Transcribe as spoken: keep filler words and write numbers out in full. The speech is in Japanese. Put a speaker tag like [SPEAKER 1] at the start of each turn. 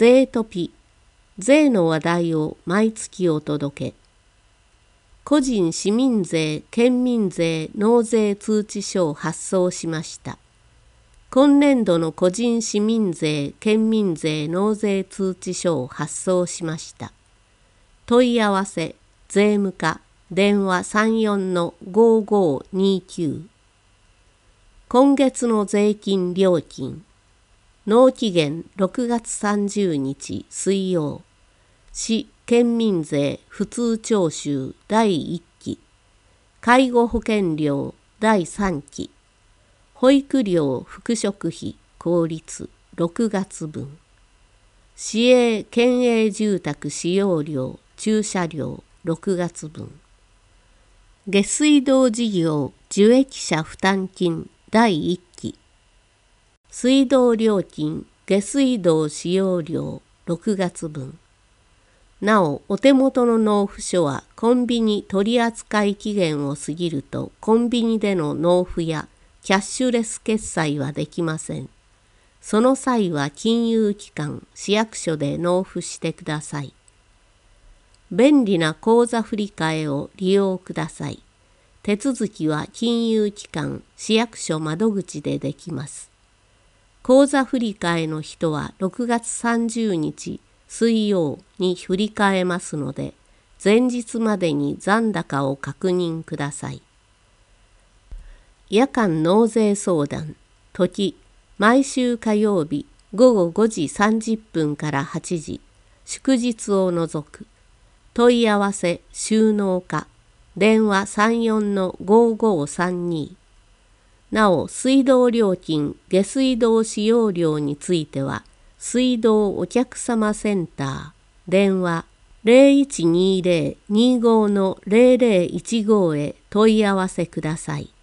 [SPEAKER 1] 税トピ、税の話題を毎月お届け。個人市民税、県民税、納税通知書を発送しました。今年度の個人市民税、県民税、納税通知書を発送しました。問い合わせ、税務課、電話 さんよんのごごにきゅう。今月の税金料金。納期限ろくがつさんじゅうにち水曜。市県民税普通徴収だいいっき。介護保険料だいさんき。保育料復職費公立ろくがつぶん。市営県営住宅使用料駐車料ろくがつぶん。下水道事業受益者負担金だいいっき。水道料金下水道使用料ろくがつぶん。なお、お手元の納付書はコンビニ取扱期限を過ぎるとコンビニでの納付やキャッシュレス決済はできません。その際は金融機関、市役所で納付してください。便利な口座振替を利用ください。手続きは金融機関、市役所窓口でできます。口座振替の人はろくがつさんじゅうにち水曜に振り替えますので、前日までに残高を確認ください。夜間納税相談、時、毎週火曜日ごごごじさんじゅっぷんからはちじ、祝日を除く。問い合わせ、収納課、電話 さんよんのごごさんに。なお、水道料金、下水道使用料については、水道お客様センター、電話 ゼロいちにゼロ にごのゼロゼロいちごへ問い合わせください。